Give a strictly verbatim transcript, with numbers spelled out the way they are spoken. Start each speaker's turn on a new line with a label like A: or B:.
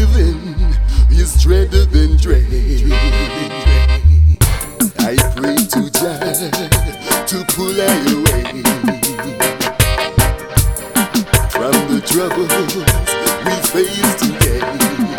A: living is dreader than dread. I pray to Jah to pull I away from the troubles we face today.